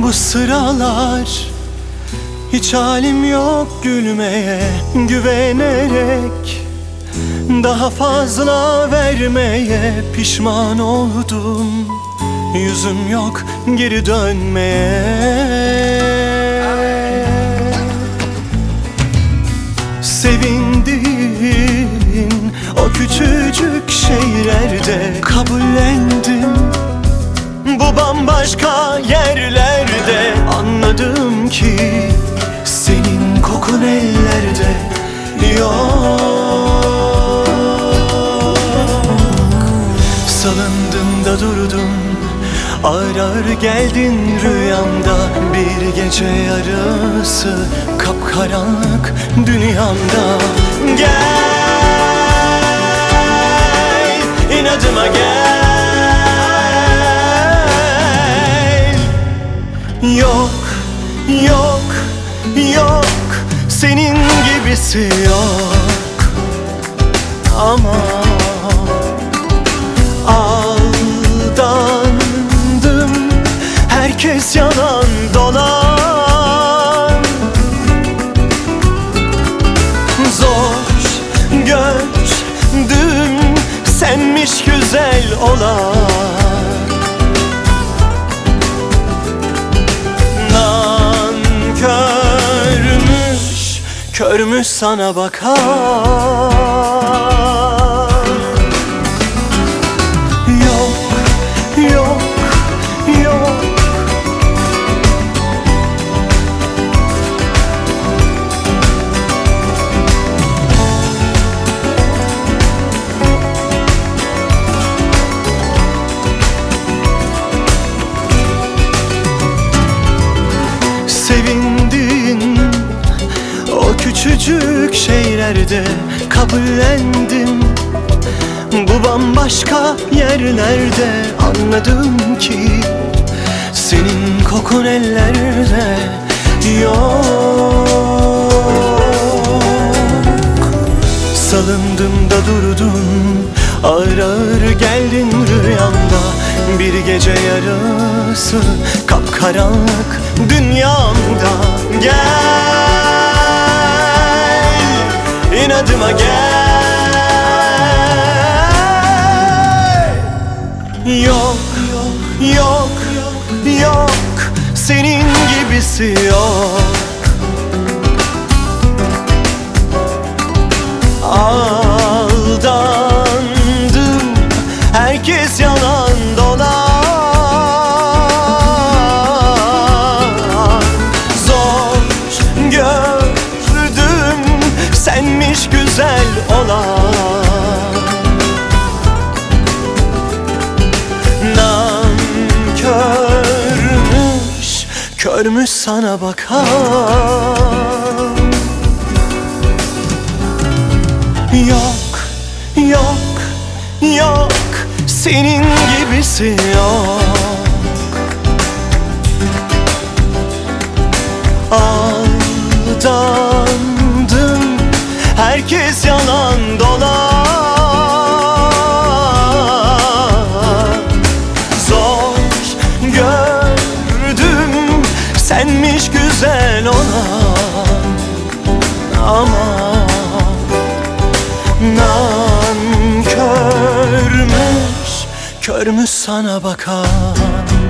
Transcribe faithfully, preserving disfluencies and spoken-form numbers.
Bu sıralar hiç halim yok gülmeye, güvenerek daha fazla vermeye pişman oldum. Yüzüm yok geri dönmeye. Sevindiğin o küçücük şeylerde kabullendim. Bu bambaşka yerlerde anladım ki senin kokun ellerde yok. Salındım da durdum, ağır ağır geldin rüyamda. Bir gece yarısı kapkaranlık dünyamda. Gel, inadıma gel. Yok, yok, yok, senin gibisi yok. Ama aldandım, herkes yalan dolan. Zor gördüm, senmiş güzel olan. Körmüş sana bakan. Yok, yok, yok. Sevindiğin o küçücük şeylerde kabullendim. Bu bambaşka yerlerde anladım ki senin kokun ellerde yok. Salındım da durdum, ağır ağır geldin rüyamda. Bir gece yarısı kapkaranlık dünyamda. Gel, inadıma gel. Yok, yok, yok, senin gibisi yok. Aldandım, herkes yalan dolan. Zor gördüm, senmiş güzel olan. Nankörmüş, körmüş sana bakan. Yok, yok, yok, senin gibisi yok. Aldandım, herkes yalan dolan. Zor gördüm, senmiş güzel olan. Ama nankörmüş, körmüş sana bakan.